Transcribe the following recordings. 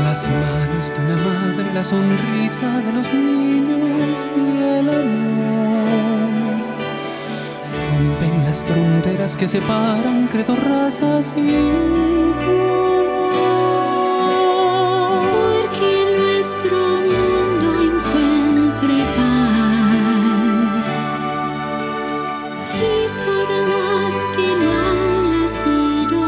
Las manos de una madre, la sonrisa de los niños y el amor rompen las fronteras que separan credo, razas y color. Porque nuestro mundo encuentre paz y por las que le han nacido.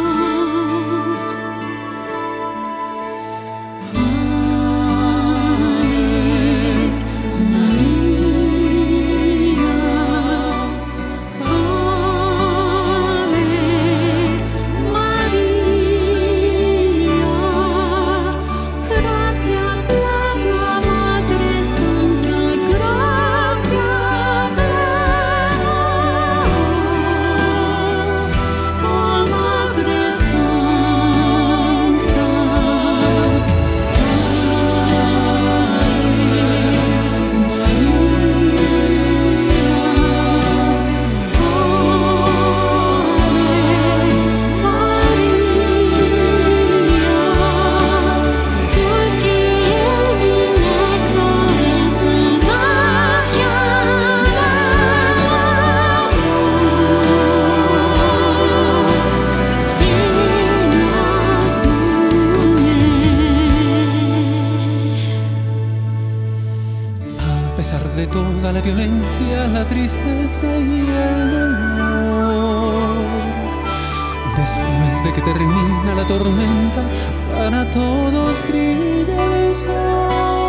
A pesar de toda la violencia, la tristeza y el dolor, después de que termina la tormenta, para todos brilla el sol.